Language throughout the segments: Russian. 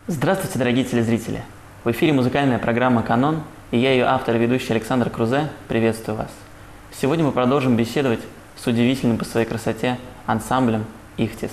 Здравствуйте, дорогие телезрители! В эфире музыкальная программа «Канон», и я, ее автор и ведущий Александр Крузе, приветствую вас. Сегодня мы продолжим беседовать с удивительным по своей красоте ансамблем «Ихтис».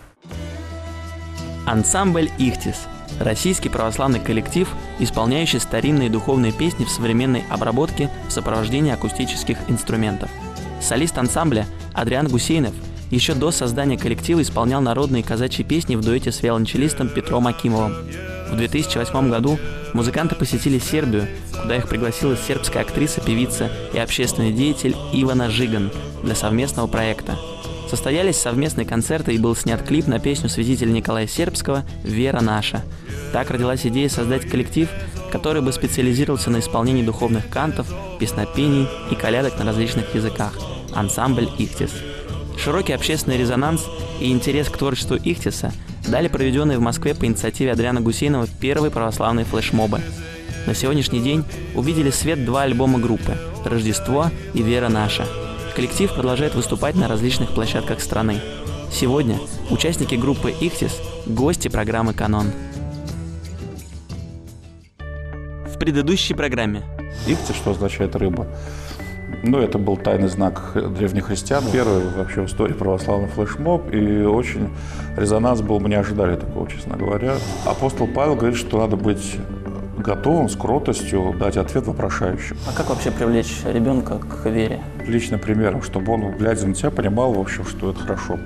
Ансамбль «Ихтис» – российский православный коллектив, исполняющий старинные духовные песни в современной обработке в сопровождении акустических инструментов. Солист ансамбля Адриан Гусейнов еще до создания коллектива исполнял народные казачьи песни в дуэте с виолончелистом Петром Акимовым. В 2008 году музыканты посетили Сербию, куда их пригласила сербская актриса, певица и общественный деятель Ивана Жиган для совместного проекта. Состоялись совместные концерты и был снят клип на песню святителя Николая Сербского «Вера наша». Так родилась идея создать коллектив, который бы специализировался на исполнении духовных кантов, песнопений и колядок на различных языках – ансамбль «Ихтис». Широкий общественный резонанс и интерес к творчеству Ихтиса дали проведенные в Москве по инициативе Адриана Гусейнова первые православные флешмобы. На сегодняшний день увидели свет два альбома группы «Рождество» и «Вера наша». Коллектив продолжает выступать на различных площадках страны. Сегодня участники группы «Ихтис» – гости программы «Канон». В предыдущей программе. Ихтис, что означает рыба? Ну, это был тайный знак древних христиан, первый вообще в истории православный флешмоб, и очень резонанс был, мы не ожидали такого, честно говоря. Апостол Павел говорит, что надо быть готовым с кротостью дать ответ вопрошающим. А как вообще привлечь ребенка к вере? Личным примером, чтобы он, глядя на тебя, понимал, в общем, что это хорошо.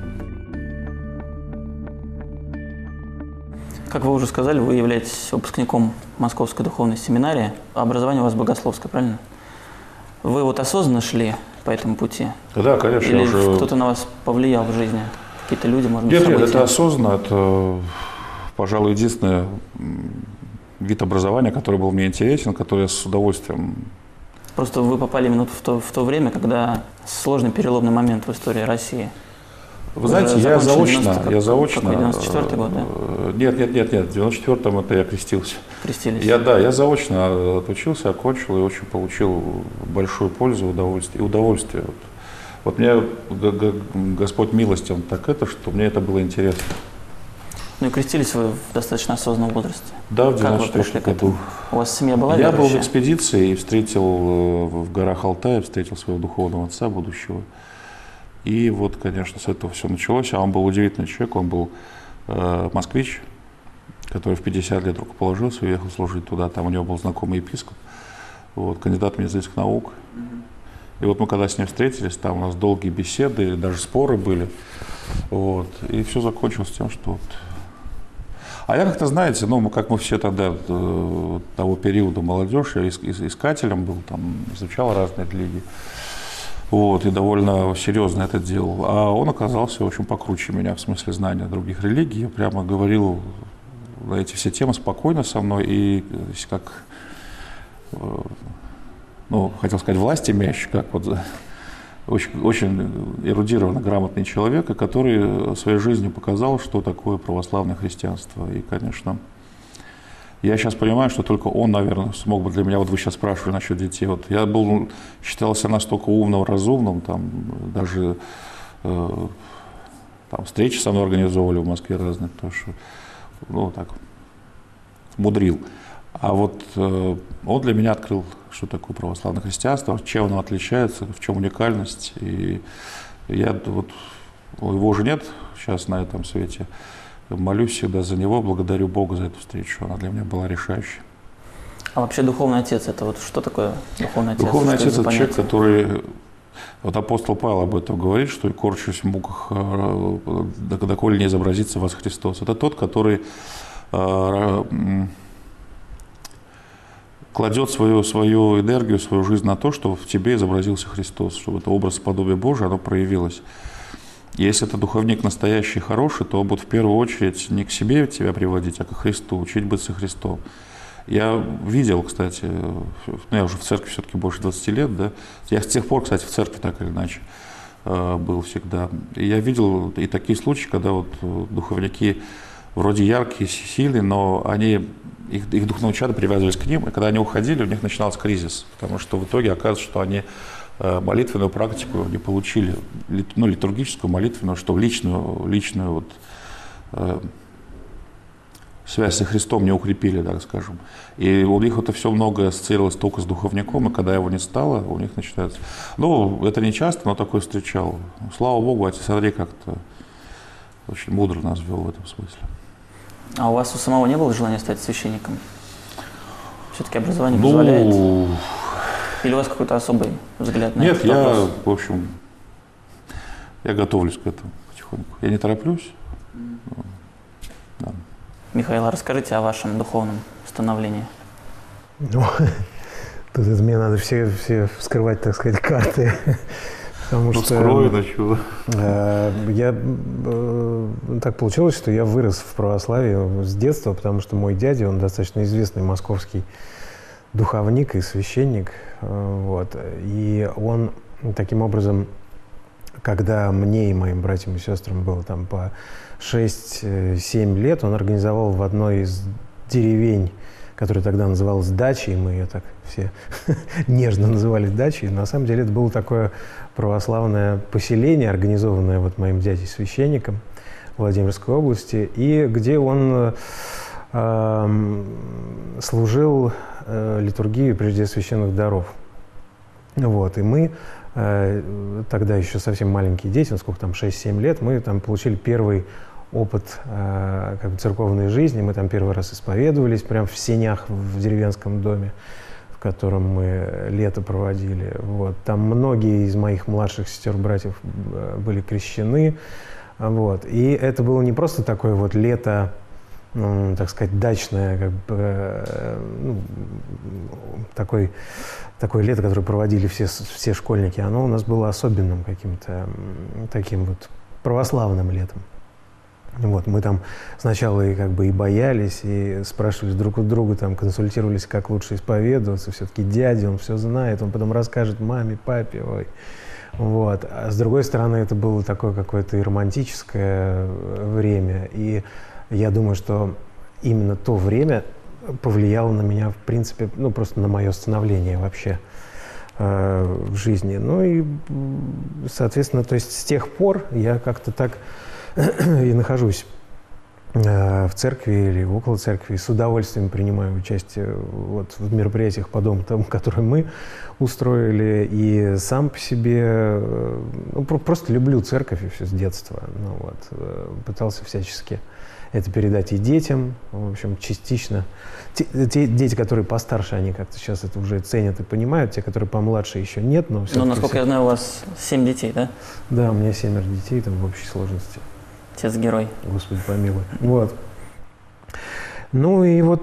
Как вы уже сказали, вы являетесь выпускником Московской духовной семинарии. Образование у вас богословское, правильно? Вы вот осознанно шли по этому пути? Да, конечно. Или кто-то на вас повлиял в жизни? Какие-то люди, может быть, Нет, это осознанно. Это, пожалуй, единственный вид образования, который был мне интересен, который я с удовольствием... Просто вы попали именно в то время, когда сложный переломный момент в истории России. Вы знаете, я заочно... 94-й год, да? Нет, в 94-м это я крестился. Крестились? Я заочно отучился, окончил и очень получил большую пользу и удовольствие. Вот мне Господь милостив так что мне это было интересно. Ну и крестились вы в достаточно осознанном возрасте? Да, в 94-м году. У вас семья была Я верующая? был в экспедиции и встретил в горах Алтая, встретил своего духовного отца будущего. И вот, конечно, с этого все началось. А он был удивительный человек, он был москвич, который в 50 лет рукоположился, уехал служить туда, там у него был знакомый епископ, вот, кандидат медицинских наук. И вот мы когда с ним встретились, там у нас долгие беседы, даже споры были, вот, и все закончилось тем, что вот... А я как-то, знаете, как мы все тогда, того периода молодежь, я искателем был, там, изучал разные религии. Вот, и довольно серьезно это делал. А он оказался очень покруче меня в смысле знания других религий. Я прямо говорил на эти все темы спокойно со мной. И как, хотел сказать, власть имеющий, как вот очень эрудированно грамотный человек, который своей жизнью показал, что такое православное христианство. И, конечно, я сейчас понимаю, что только он, наверное, смог бы для меня, вот вы сейчас спрашивали насчет детей, вот я считался настолько умным, разумным, там даже там встречи со мной организовывали в Москве разные, потому что, так, мудрил. А вот он для меня открыл, что такое православное христианство, чем оно отличается, в чем уникальность. И я вот, его уже нет сейчас на этом свете, молюсь всегда за него, благодарю Бога за эту встречу. Она для меня была решающей. А вообще духовный отец, это вот что такое духовный отец? Духовный отец – это человек, который… Вот апостол Павел об этом говорит, что «и корчусь в муках, доколе не изобразится вас Христос». Это тот, который кладет свою энергию, свою жизнь на то, чтобы в тебе изобразился Христос, чтобы это образ подобия Божия, оно проявилось. Если это духовник настоящий, хороший, то он будет в первую очередь не к себе тебя приводить, а к Христу, учить быть со Христом. Я видел, кстати, я уже в церкви все-таки больше 20 лет, да, я с тех пор, кстати, в церкви так или иначе был всегда. И я видел и такие случаи, когда вот духовники вроде яркие, сильные, но их духовные чада привязывались к ним, и когда они уходили, у них начинался кризис, потому что в итоге оказывается, что они молитвенную практику не получили, литургическую, молитвенную, что личную вот, связь со Христом не укрепили, так скажем. И у них это все многое ассоциировалось только с духовником, и когда его не стало, у них начинается... Ну, это не часто, но такое встречал. Слава Богу, отец Андрей как-то очень мудро нас вел в этом смысле. А у вас у самого не было желания стать священником? Все-таки образование позволяет? Или у вас какой-то особый взгляд на этот вопрос? Нет, в общем, я готовлюсь к этому потихоньку. Я не тороплюсь. Да. Михаил, а расскажите о вашем духовном становлении. Ну, тут это мне надо все вскрывать, так сказать, карты. Потому что вскрою, начну. Так получилось, что я вырос в православии с детства, потому что мой дядя, он достаточно известный московский духовник и священник. Вот. И он таким образом, когда мне и моим братьям и сестрам было там по 6-7 лет, он организовал в одной из деревень, которая тогда называлась дачей, мы ее так все нежно называли дачей. На самом деле это было такое православное поселение, организованное вот моим дядей-священником Владимирской области, и где он служил литургию прежде священных даров. Вот, и мы тогда еще совсем маленькие дети, сколько там, 6-7 лет, мы там получили первый опыт как бы церковной жизни. Мы там первый раз исповедовались прямо в сенях в деревенском доме, в котором мы лето проводили. Вот. Там многие из моих младших сестер-братьев были крещены. Вот. И это было не просто такое вот лето, так сказать, дачное, как бы, такое лето, которое проводили все школьники. Оно у нас было особенным каким-то таким вот православным летом. Вот, мы там сначала и как бы и боялись, и спрашивали друг у друга, там, консультировались, как лучше исповедоваться. Все-таки дядя, он все знает, он потом расскажет маме, папе. Ой. Вот. А с другой стороны, это было такое какое-то и романтическое время. И я думаю, что именно то время повлияло на меня, в принципе, просто на мое становление вообще в жизни. Ну и, соответственно, то есть с тех пор я как-то так и нахожусь в церкви или около церкви, и с удовольствием принимаю участие вот в мероприятиях подобных тому, которые мы устроили, и сам по себе просто люблю церковь и все с детства. Пытался всячески это передать и детям, в общем, частично. Те дети, которые постарше, они как-то сейчас это уже ценят и понимают, те, которые помладше, еще нет. Но насколько я знаю, у вас 7 детей, да? Да, у меня 7 детей там в общей сложности. Отец-герой. Господи помилуй. Вот. Ну и вот,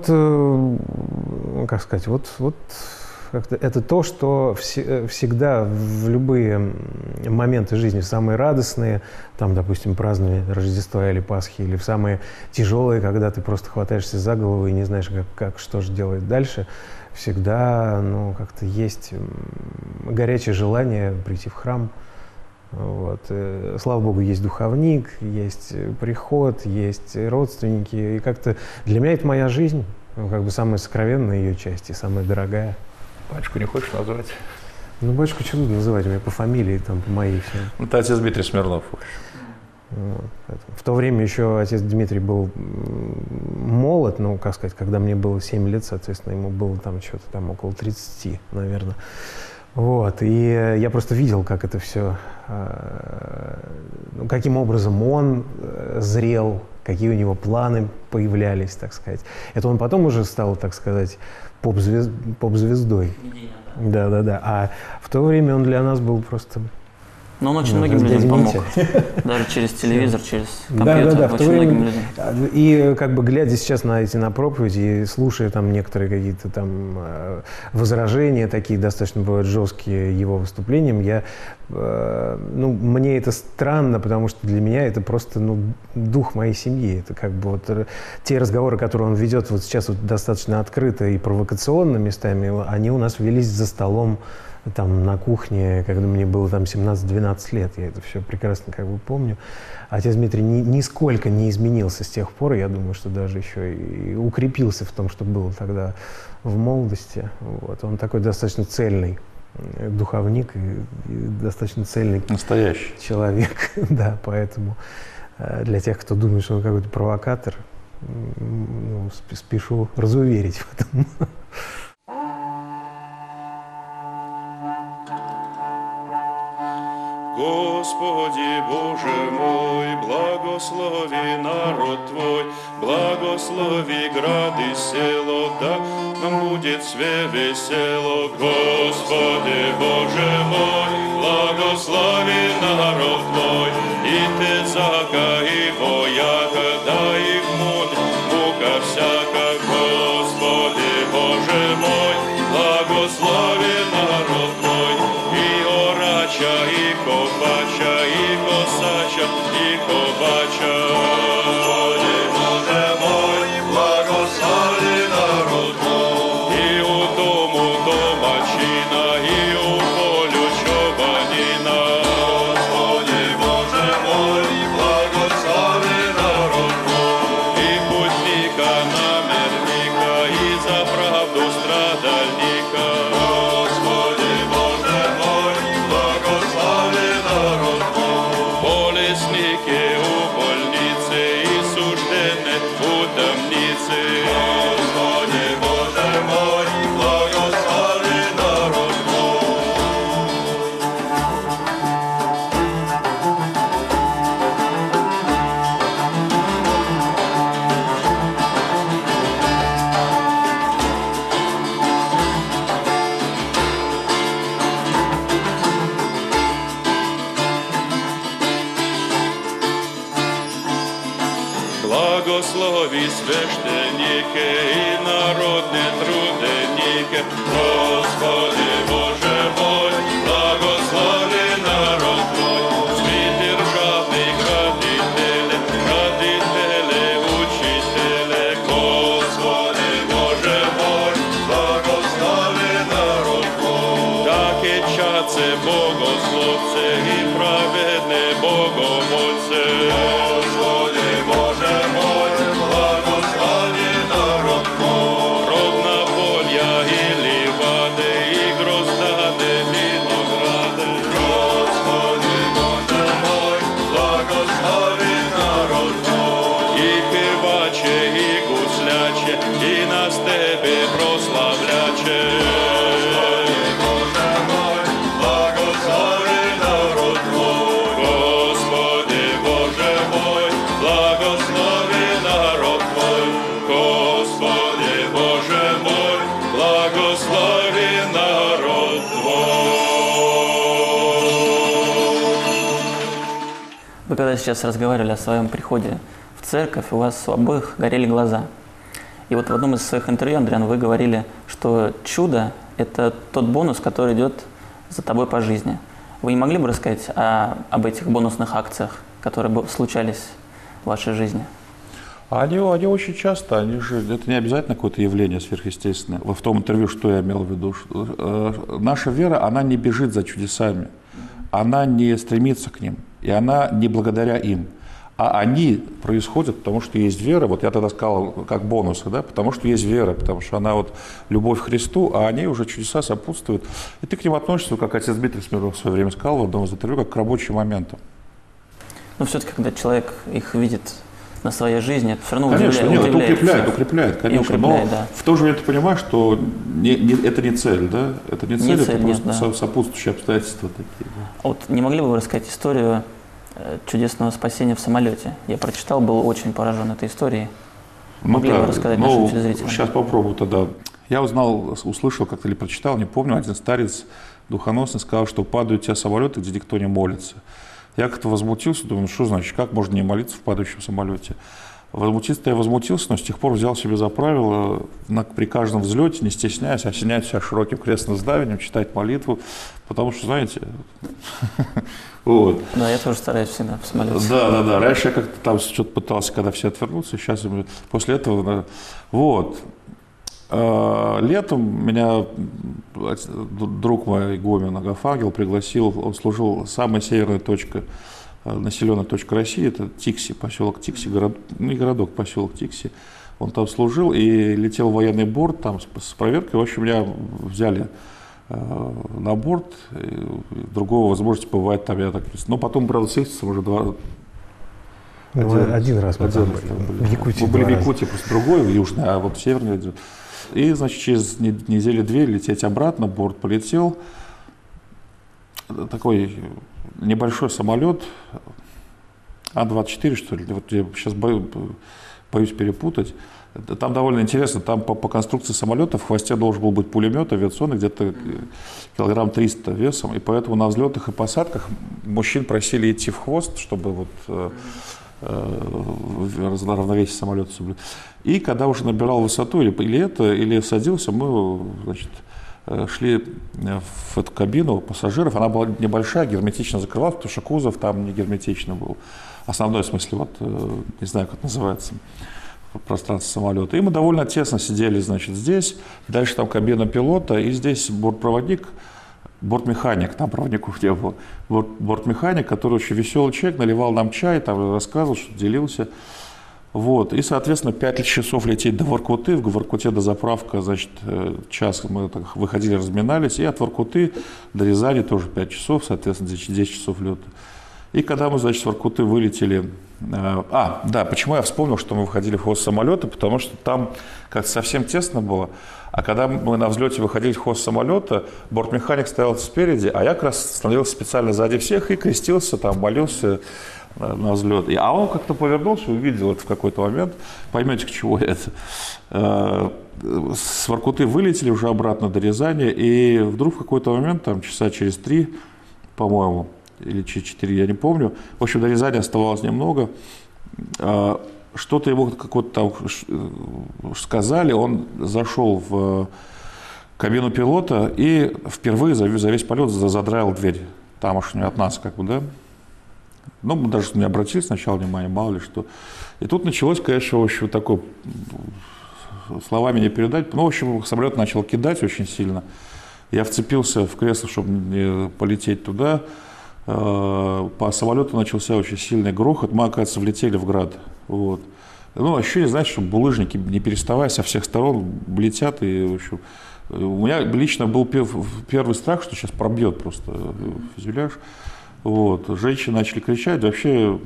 как сказать, вот это то, что всегда в любые моменты жизни, самые радостные, там, допустим, празднование Рождества или Пасхи, или в самые тяжелые, когда ты просто хватаешься за голову и не знаешь, что же делать дальше, всегда, как-то есть горячее желание прийти в храм. Вот. Слава Богу, есть духовник, есть приход, есть родственники. И как-то для меня это моя жизнь, как бы самая сокровенная ее часть и самая дорогая. Батюшку не хочешь назвать? Батюшку что тут называть? У меня по фамилии, там, по моей все. Это отец Дмитрий Смирнов. Вот. В то время еще отец Дмитрий был молод, как сказать, когда мне было 7 лет, соответственно, ему было там что-то там около 30, наверное. Вот, и я просто видел, как это все, каким образом он зрел, какие у него планы появлялись, так сказать. Это он потом уже стал, так сказать, поп-звездой. Да. А в то время он для нас был просто... Но он очень многим людям помог. Даже через телевизор, через компьютер. Очень многим людям. И как бы глядя сейчас на проповеди и слушая там некоторые какие-то там возражения, такие достаточно бывают жесткие его выступлениям, мне это странно, потому что для меня это просто дух моей семьи. Это как бы вот те разговоры, которые он ведет вот сейчас вот достаточно открыто и провокационно местами, они у нас велись за столом там на кухне, когда мне было там 17-12 лет, я это все прекрасно как бы помню. Отец Дмитрий нисколько не изменился с тех пор, я думаю, что даже еще и укрепился в том, что было тогда в молодости. Вот. Он такой достаточно цельный духовник и достаточно цельный настоящий человек. Да, поэтому для тех, кто думает, что он какой-то провокатор, ну, спешу разуверить в этом. Господи Боже мой, благослови народ Твой, благослови град и село, да нам будет все весело. Господи Боже мой, благослови народ Твой, и Тецака, и вояка, да их мука всяка. Господи Боже мой, благослови народ Твой, и орача, и копача, и косача, и копача. Господи Боже мой, благослови народ мой, и у дому домачина, и у полю чобанина. Господи Боже мой, благослови народ мой, и путника, намерника, и за правду страдальника. Господи Боже мой, благослови народ мой, болесники у больницы и суждены у темницы. Господи Боже мой, благослови народ мой. Благослови священники и народные трудники. Господи Боже мой, благослови народ Твой, свет державный градители, учители. Господи Боже мой, благослови народ Твой, так и чадцы, богословцы и праведные богомольцы. Господи Боже мой, благослови народ мой, ровнополья и ливады, и гроздады, винограды. Господи Боже мой, благослови народ мой, и певаче, и гусляче, и на степе прославляче. Господи Боже мой, благослови народ мой. Господи Боже мой, благослови народ мой. Господи Боже мой, благослови народ твой. Вы когда сейчас разговаривали о своем приходе в церковь, у вас у обоих горели глаза. И вот в одном из своих интервью, Адриан, вы говорили, что чудо – это тот бонус, который идет за тобой по жизни. Вы не могли бы рассказать об этих бонусных акциях, которые случались в вашей жизни? Они очень часто, это не обязательно какое-то явление сверхъестественное. В том интервью, что я имел в виду, что наша вера, она не бежит за чудесами, она не стремится к ним, и она не благодаря им. А они происходят, потому что есть вера, вот я тогда сказал, как бонусы, да, потому что есть вера, потому что она вот любовь к Христу, а они уже чудеса сопутствуют. И ты к ним относишься, как отец Дмитрий Смирнов в свое время сказал в одном из интервью, как к рабочим моментам. Но все-таки, когда человек их видит на своей жизни, это все равно конечно, удивляет. Это укрепляет, конечно. Укрепляет, но да. в то же время ты понимаешь, что это не цель, да? Это не цель, это нет, просто да. сопутствующие обстоятельства такие. Да. Вот не могли бы вы рассказать историю чудесного спасения в самолете? Я прочитал, был очень поражен этой историей. Могли бы рассказать нашим телезрителям? Сейчас попробую тогда. Я услышал как-то или прочитал, не помню, один старец духоносный сказал, что падают те самолеты, где никто не молится. Я как-то возмутился, думаю, что значит, как можно не молиться в падающем самолете? Возмутиться-то я возмутился, но с тех пор взял себе за правило при каждом взлете, не стесняясь, осенять себя широким крестным знаменем, читать молитву, потому что, знаете, вот. Да, я тоже стараюсь всегда в самолете. Да. Раньше я как-то там что-то пытался, когда все отвернутся, сейчас после этого, вот. Летом меня друг мой игумен Агафангел пригласил, он служил самой северной точкой, населенная точка России, это Тикси, поселок Тикси, городок, поселок Тикси. Он там служил и летел в военный борт там с проверкой. В общем, меня взяли на борт, другого возможности побывать там, я так. Но потом, правда, с Ильцем уже Один раз мы там были. В Якутии. Мы были в Якутии, просто другой, в Южной, а вот в Северной. И, значит, через недели 2 лететь обратно, борт полетел. Такой небольшой самолет, А-24, что ли, вот я сейчас боюсь перепутать. Там довольно интересно, там по конструкции самолета в хвосте должен был быть пулемет авиационный, где-то килограмм 300 весом, и поэтому на взлетах и посадках мужчин просили идти в хвост, чтобы вот равновесие самолета соблюдать. И когда уже набирал высоту или садился, мы, значит, шли в эту кабину пассажиров. Она была небольшая, герметично закрывалась, потому что кузов там не герметично был. Основной, в смысле, вот, не знаю, как называется, пространство самолета. И мы довольно тесно сидели, значит, здесь. Дальше там кабина пилота, и здесь бортпроводник, бортмеханик, там проводников не было. Бортмеханик, который очень веселый человек, наливал нам чай, там рассказывал, что делился. Вот. И, соответственно, 5 часов лететь до Воркуты, в Воркуте дозаправка, значит, час мы так выходили, разминались, и от Воркуты до Рязани тоже 5 часов, соответственно, 10 часов лета. И когда мы, значит, с Воркуты вылетели... да, почему я вспомнил, что мы выходили в хвост самолета, потому что там как-то совсем тесно было, а когда мы на взлете выходили в хвост самолета, бортмеханик стоял спереди, а я как раз становился специально сзади всех и крестился, там, молился на взлет. А он как-то повернулся, увидел это в какой-то момент, поймете, к чему это. С Воркуты вылетели уже обратно до Рязани, и вдруг в какой-то момент, там, часа через 3, по-моему, или через 4, я не помню. В общем, до Рязани оставалось немного. Что-то ему какое-то там сказали, он зашел в кабину пилота и впервые за весь полет задраил дверь тамошнюю от нас, как бы, да. Ну, мы даже не обратили сначала внимания, мало ли что. И тут началось, конечно, в общем, такое, словами не передать. Ну, в общем, самолет начал кидать очень сильно. Я вцепился в кресло, чтобы не полететь туда. По самолету начался очень сильный грохот. Мы, оказывается, влетели в град. Вот. Ну, ощущение, знаете, что булыжники, не переставая, со всех сторон летят. И, в общем, у меня лично был первый страх, что сейчас пробьет просто фюзеляж. Вот. Женщины начали кричать. Вообще,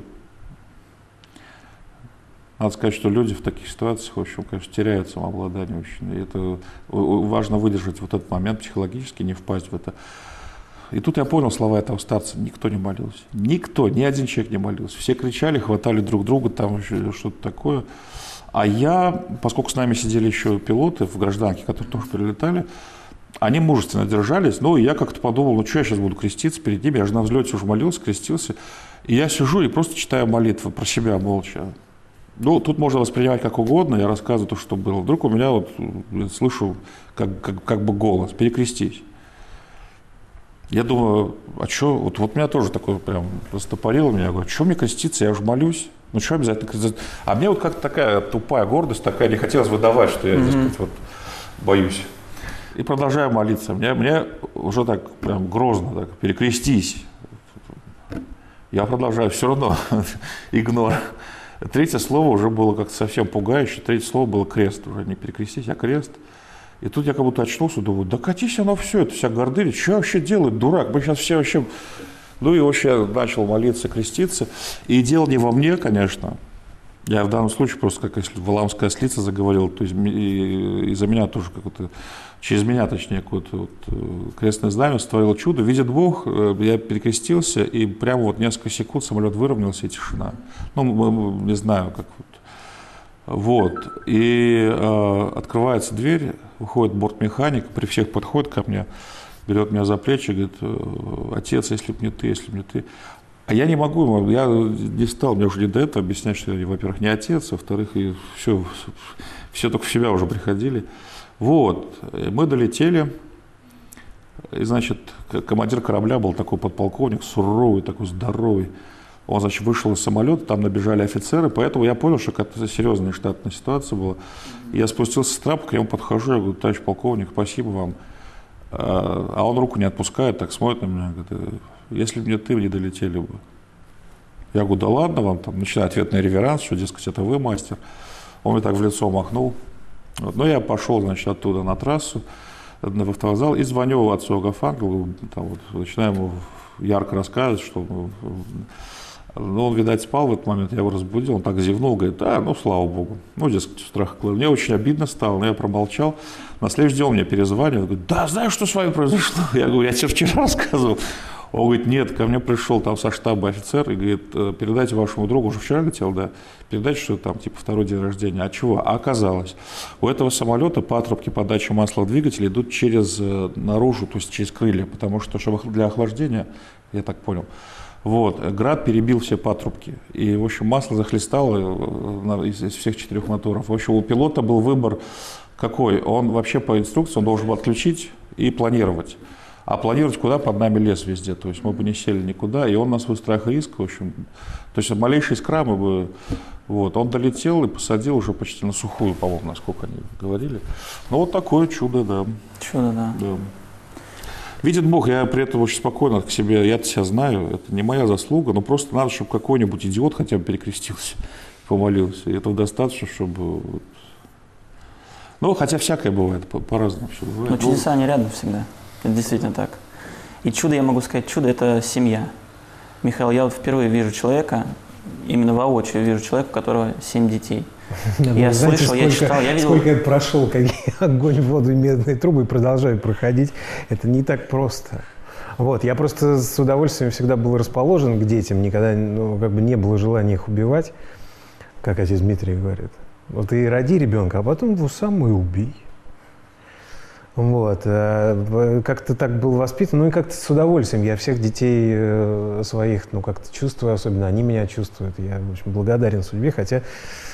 надо сказать, что люди в таких ситуациях, в общем, конечно, теряют самообладание очень. И это важно выдержать вот этот момент психологически, не впасть в это. И тут я понял слова этого старца. Никто не молился. Никто, ни один человек не молился. Все кричали, хватали друг друга, там что-то такое. А я, поскольку с нами сидели еще пилоты в гражданке, которые тоже прилетали, они мужественно держались. Ну, и я как-то подумал, ну, что я сейчас буду креститься перед ними? Я же на взлете уже молился, крестился. И я сижу и просто читаю молитвы про себя молча. Ну, тут можно воспринимать как угодно. Я рассказываю то, что было. Вдруг у меня вот слышу как бы голос: перекрестись. Я думаю, а что, вот меня тоже такое прям растопорило меня, я говорю, что мне креститься, я уже молюсь, ну что обязательно креститься? А мне вот как-то такая тупая гордость, такая, не хотелось выдавать, что я, так сказать, вот боюсь. И продолжаю молиться, мне уже так прям грозно, так, перекрестись. Я продолжаю, все равно игнор. Третье слово уже было как-то совсем пугающе, третье слово было крест, уже не перекрестись, а крест. И тут я как будто очнулся, думаю, да катись оно все, это вся гордыня, что вообще делает, дурак, мы сейчас все вообще... Ну и вообще начал молиться, креститься. И дело не во мне, конечно. Я в данном случае просто как если валаамская ослица заговорила, то есть из-за меня тоже какое-то, через меня точнее, какое-то вот крестное знамя сотворило чудо. Видит Бог, я перекрестился, и прямо вот несколько секунд самолет выровнялся, и тишина. Ну, не знаю, как вот. Вот, и открывается дверь, выходит бортмеханик, при всех подходит ко мне, берет меня за плечи, говорит, отец, если б не ты, если б не ты. А я не могу, я не стал, мне уже не до этого объяснять, что я, во-первых, не отец, во-вторых, и все только в себя уже приходили. Вот, мы долетели, и, значит, командир корабля был такой подполковник, суровый, такой здоровый. Он, значит, вышел из самолета, там набежали офицеры, поэтому я понял, что какая-то серьезная штатная ситуация была. Я спустился с трапа, к нему подхожу, я говорю, товарищ полковник, спасибо вам. А он руку не отпускает, так смотрит на меня, говорит, если бы не ты, не долетели бы. Я говорю, да ладно вам, там, начинаю ответный реверанс, что, дескать, это вы мастер. Он мне так в лицо махнул. Вот. Но я пошел, значит, оттуда на трассу, в автовокзал, и звоню отцу Агафангелу, там, вот, начинаю ему ярко рассказывать, что... Ну, он, видать, спал в этот момент, я его разбудил, он так зевнул, говорит, ну, слава богу. Ну, дескать, страх. Мне очень обидно стало, но я промолчал. На следующий день он мне перезванивает, говорит, да, знаешь, что с вами произошло? Я говорю, я тебе вчера рассказывал. Он говорит, нет, ко мне пришел там со штаба офицер и говорит, передайте вашему другу, уже вчера летел, да, передайте, что там типа второй день рождения. А чего? А оказалось, у этого самолета патрубки подачи масла в двигатель идут через наружу, то есть через крылья, потому что чтобы для охлаждения, я так понял, вот, град перебил все патрубки, и, в общем, масло захлестало из всех 4 моторов. В общем, у пилота был выбор какой? Он вообще по инструкции, он должен был отключить и планировать. А планировать куда? Под нами лес везде, то есть мы бы не сели никуда, и он на свой страх и риск, в общем, то есть малейшей искра мы бы, вот, он долетел и посадил уже почти на сухую, по-моему, насколько они говорили. Ну, вот такое чудо, да. Чудо, да. Видит Бог, я при этом очень спокойно к себе, я-то себя знаю, это не моя заслуга, но просто надо, чтобы какой-нибудь идиот хотя бы перекрестился, помолился, и этого достаточно, чтобы... Ну, хотя всякое бывает, по-разному все бывает. Но чудеса, они рядом всегда. Это действительно так. И чудо, я могу сказать, чудо – это семья. Михаил, я вот впервые вижу человека, именно воочию вижу человека, у которого 7 детей. Я слышал, я читал, я видел… Сколько я прошел, какие огонь, воду и медные трубы, и продолжаю проходить. Это не так просто. Вот, я просто с удовольствием всегда был расположен к детям, никогда не было желания их убивать, как отец Дмитрий говорит. Вот и роди ребенка, а потом его сам и убей. Вот, как-то так был воспитан, ну и как-то с удовольствием. Я всех детей своих, как-то чувствую, особенно они меня чувствуют. Я очень благодарен судьбе, хотя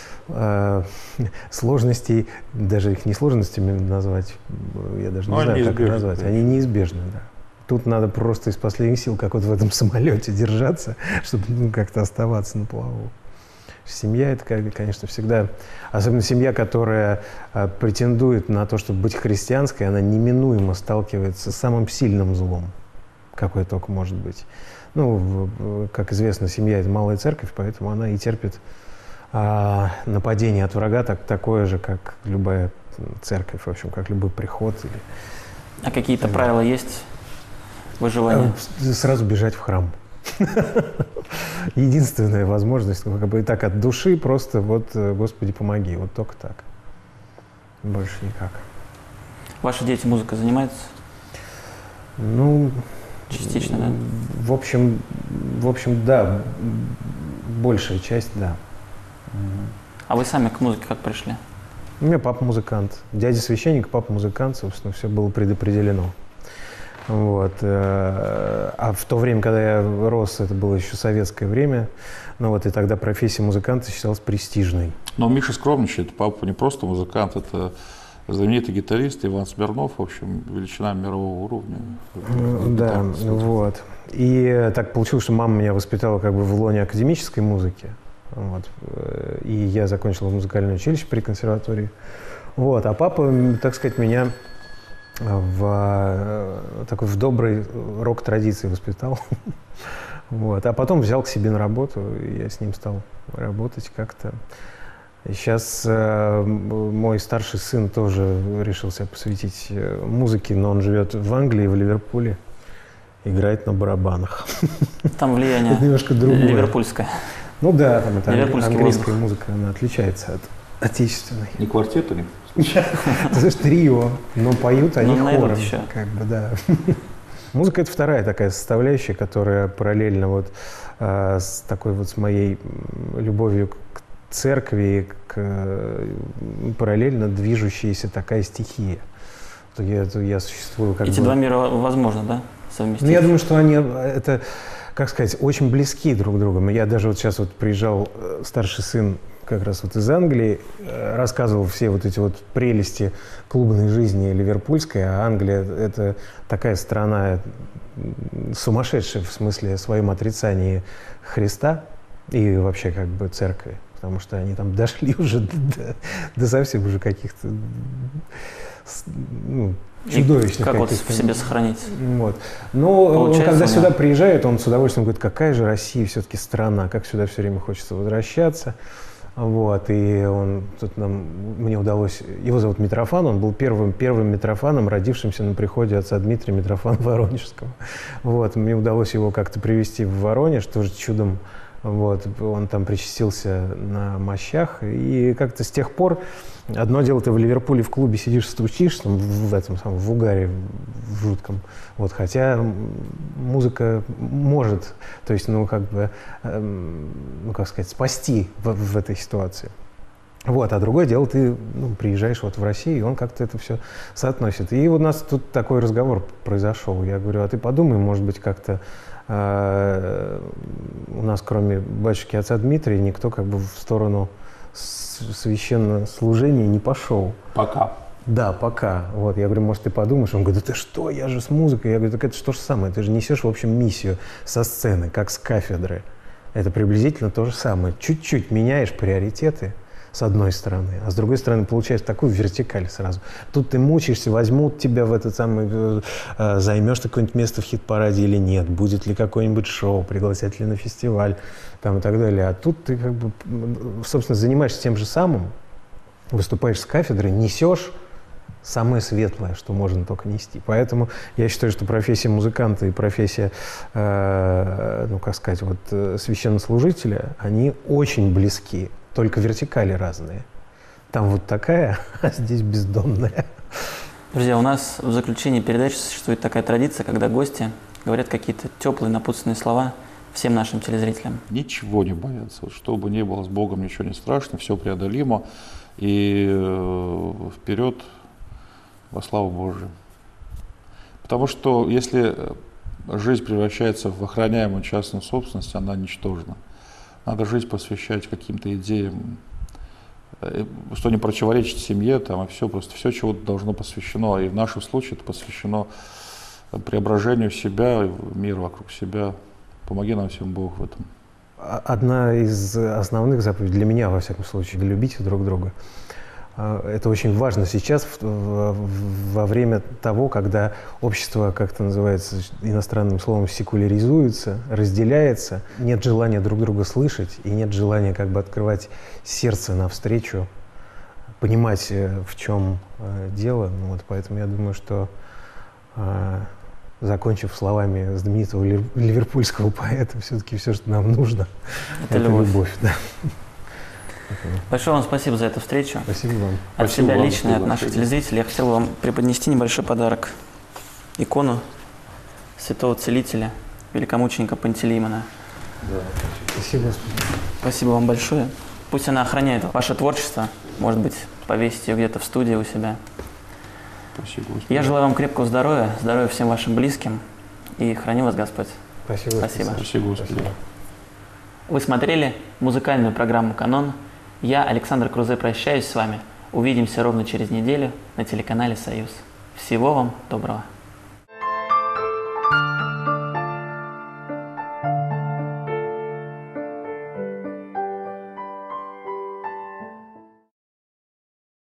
сложностей, даже их не сложностями назвать, я даже не знаю, как их назвать, они неизбежны, да. Тут надо просто из последних сил, как вот в этом самолете, держаться, чтобы как-то оставаться на плаву. Семья – это, конечно, всегда, особенно семья, которая претендует на то, чтобы быть христианской, она неминуемо сталкивается с самым сильным злом, какое только может быть. Ну, как известно, семья – это малая церковь, поэтому она и терпит нападение от врага такое же, как любая церковь, в общем, как любой приход. А какие-то правила есть выживания? Сразу бежать в храм. Единственная возможность, как бы так от души, просто вот, Господи, помоги, вот только так. Больше никак. Ваши дети музыкой занимаются? Ну, частично, да? В общем, да, большая часть, да. А вы сами к музыке как пришли? У меня папа музыкант, дядя священник, папа музыкант, собственно, все было предопределено. Вот. А в то время, когда я рос, это было еще советское время, ну вот и тогда профессия музыканта считалась престижной. Но Миша скромничает, папа не просто музыкант, это знаменитый гитарист Иван Смирнов, в общем, величина мирового уровня. Да, вот. И так получилось, что мама меня воспитала как бы в лоне академической музыки. Вот. И я закончил музыкальное училище при консерватории. Вот. А папа, так сказать, меня в доброй рок-традиции воспитал. Вот. А потом взял к себе на работу, и я с ним стал работать как-то. И сейчас мой старший сын тоже решил себя посвятить музыке, но он живет в Англии, в Ливерпуле, играет на барабанах. Там влияние это немножко другое. Ливерпульское. Ну да, там это английская воздух. музыка, она отличается от отечественной. Не квартет у них? Ты знаешь, трио, но поют они хором. Еще. Как бы, да. Музыка – это вторая такая составляющая, которая параллельно вот с такой вот с моей любовью к церкви, параллельно движущаяся такая стихия. Я существую как Эти два мира возможно, да, совместить? Ну, я думаю, что они, это, как сказать, очень близки друг к другу. Я даже вот сейчас вот приезжал, старший сын как раз вот из Англии, рассказывал все вот эти вот прелести клубной жизни ливерпульской, а Англия – это такая страна сумасшедшая в смысле своем отрицании Христа и вообще как бы церкви, потому что они там дошли уже до совсем уже каких-то чудовищных. Как вот в себе сохранить? Вот. Но он, когда сюда приезжает, он с удовольствием говорит, какая же Россия все-таки страна, как сюда все время хочется возвращаться. Вот, и мне удалось, его зовут Митрофан, он был первым Митрофаном, родившимся на приходе отца Дмитрия Митрофана Воронежского. Вот, мне удалось его как-то привезти в Воронеж, тоже чудом Вот, он там причастился на мощах, и как-то с тех пор одно дело, ты в Ливерпуле в клубе сидишь, стучишь, там, в этом самом, в угаре, в жутком, вот, хотя музыка может, то есть, ну, как бы, ну, как сказать, спасти в этой ситуации. Вот, а другое дело, ты приезжаешь вот в Россию, и он как-то это все соотносит. И у нас тут такой разговор произошел. Я говорю, а ты подумай, может быть, как-то у нас, кроме батюшки отца Дмитрия, никто как бы в сторону священнослужения не пошел. Пока. Да, пока. Вот, я говорю, может, ты подумаешь? Он говорит, да ты что, я же с музыкой. Я говорю, так это же то же самое, ты же несешь, в общем, миссию со сцены, как с кафедры. Это приблизительно то же самое. Чуть-чуть меняешь приоритеты, с одной стороны, а с другой стороны получается такую вертикаль сразу. Тут ты мучаешься, возьмут тебя в этот самый, займешь ты какое-нибудь место в хит-параде или нет, будет ли какое-нибудь шоу, пригласят ли на фестиваль, там и так далее. А тут ты как бы, собственно, занимаешься тем же самым, выступаешь с кафедры, несешь самое светлое, что можно только нести. Поэтому я считаю, что профессия музыканта и профессия, ну, как сказать, вот, священнослужителя, они очень близки. Только вертикали разные. Там вот такая, а здесь бездонная. Друзья, у нас в заключении передачи существует такая традиция, когда гости говорят какие-то теплые напутственные слова всем нашим телезрителям. Ничего не бояться. Вот что бы ни было с Богом, ничего не страшно, все преодолимо. И вперед во славу Божию. Потому что если жизнь превращается в охраняемую частную собственность, она ничтожна. Надо жизнь посвящать каким-то идеям, что не противоречит семье, там, и все, просто все, чего должно посвящено. И в нашем случае это посвящено преображению себя, мира вокруг себя. Помоги нам всем, Бог, в этом. Одна из основных заповедей для меня, во всяком случае, любите друг друга. Это очень важно сейчас, во время того, когда общество, как это называется иностранным словом, секуляризуется, разделяется, нет желания друг друга слышать и нет желания как бы открывать сердце навстречу, понимать, в чем дело. Ну, вот поэтому я думаю, что, закончив словами знаменитого ливерпульского поэта, все-таки все, что нам нужно, это любовь. Да. Большое вам спасибо за эту встречу. Спасибо вам. От Спасибо себя вам, лично и от наших телезрителей я хотел вам преподнести небольшой подарок. Икону святого целителя, великомученика Пантелеймона. Да. Спасибо. Спасибо вам большое. Пусть она охраняет ваше творчество. Может быть, повесить ее где-то в студии у себя. Спасибо. Я желаю вам крепкого здоровья, здоровья всем вашим близким. И храни вас Господь. Спасибо. Спасибо. Спасибо, Господи. Вы смотрели музыкальную программу «Канон». Я, Александр Крузе, прощаюсь с вами. Увидимся ровно через неделю на телеканале «Союз». Всего вам доброго.